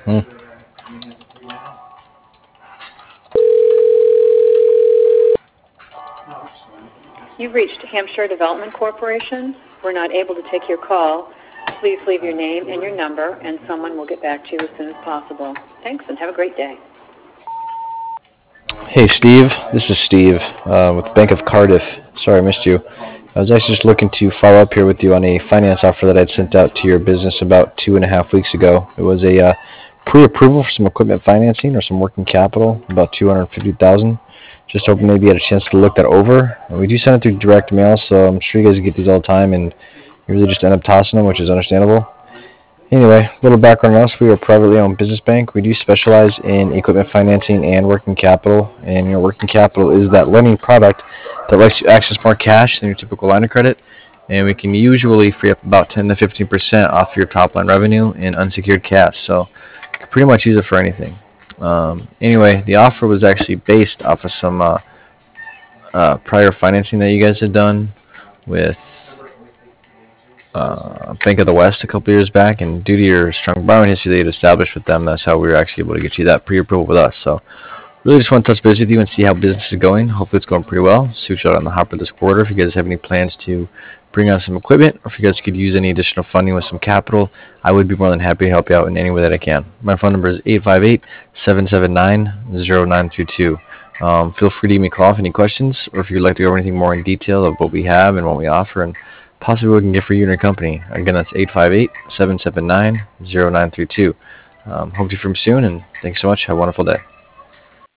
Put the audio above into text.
Hmm. You've reached Hampshire Development Corporation. We're not able to take your call. Please leave your name and your number, and someone will get back to you as soon as possible. Thanks, and have a great day. Hey, Steve. This is Steve with Bank of Cardiff. Sorry I missed you. I was actually just looking to follow up here with you on a finance offer that I'd sent out to your business about 2.5 weeks ago. It was a pre-approval for some equipment financing or some working capital, about $250,000. Just hoping maybe you had a chance to look that over. And we do send it through direct mail, so I'm sure you guys get these all the time, and you really just end up tossing them, which is understandable. Anyway, a little background on us. We are a privately owned business bank. We do specialize in equipment financing and working capital. And working capital is that lending product that lets you access more cash than your typical line of credit. And we can usually free up about 10 to 15% off your top line revenue in unsecured cash. So you can pretty much use it for anything. Anyway, the offer was actually based off of some prior financing that you guys had done with Bank of the West a couple years back, and due to your strong borrowing history that you'd established with them, that's how we were actually able to get you that pre-approval with us. So really just want to touch base with you and see how business is going. Hopefully it's going pretty well. See what you got on the hopper this quarter. If you guys have any plans to bring on some equipment, or if you guys could use any additional funding with some capital, I would be more than happy to help you out in any way that I can. My phone number is 858-779-0932. Feel free to give me a call if any questions, or if you'd like to go over anything more in detail of what we have and what we offer, and possibly what we can get for you and your company. Again, that's 858-779-0932. Hope to hear from you soon, and thanks so much. Have a wonderful day.